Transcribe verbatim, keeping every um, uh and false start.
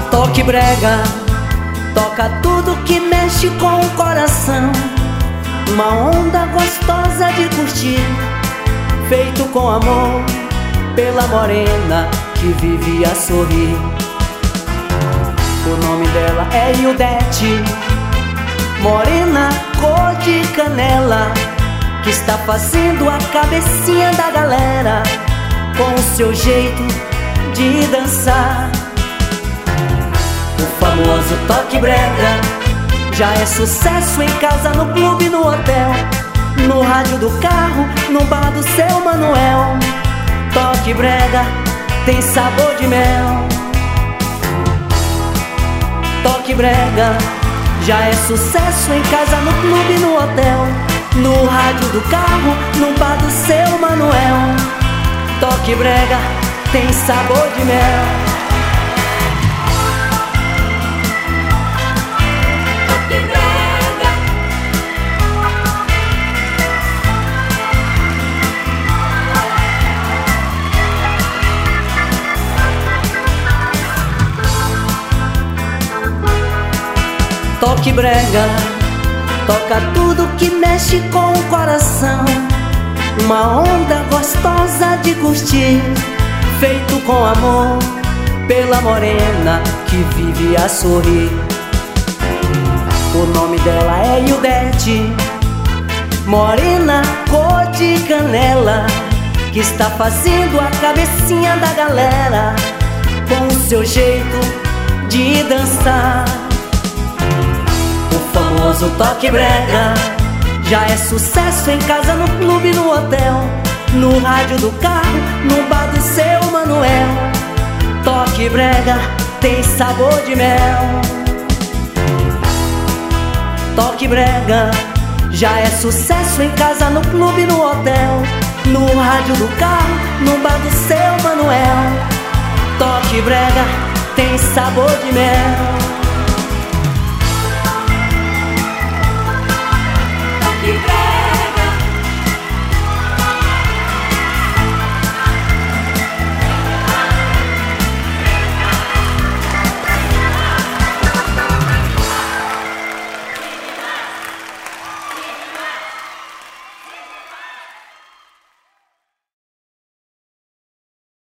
Toque brega, toca tudo que mexe com o coração. Uma onda gostosa de curtir, feito com amor pela morena que vive a sorrir. O nome dela é Ildete, morena cor de canela, que está fazendo a cabecinha da galera com o seu jeito de dançar. O famoso toque brega já é sucesso em casa, no clube, no hotel, no rádio do carro, no bar do seu Manuel. Toque brega tem sabor de mel. Toque brega já é sucesso em casa, no clube, no hotel, no rádio do carro, no bar do seu Manuel. Toque brega tem sabor de mel. Toque brega, toca tudo que mexe com o coração. Uma onda gostosa de curtir, feito com amor pela morena que vive a sorrir. O nome dela é Ildete, morena cor de canela, que está fazendo a cabecinha da galera com o seu jeito de dançar. O famoso toque brega já é sucesso em casa, no clube, no hotel, no rádio do carro, no bar do seu Manuel. Toque brega tem sabor de mel. Toque brega já é sucesso em casa, no clube, no hotel, no rádio do carro, no bar do seu Manuel. Toque brega tem sabor de mel.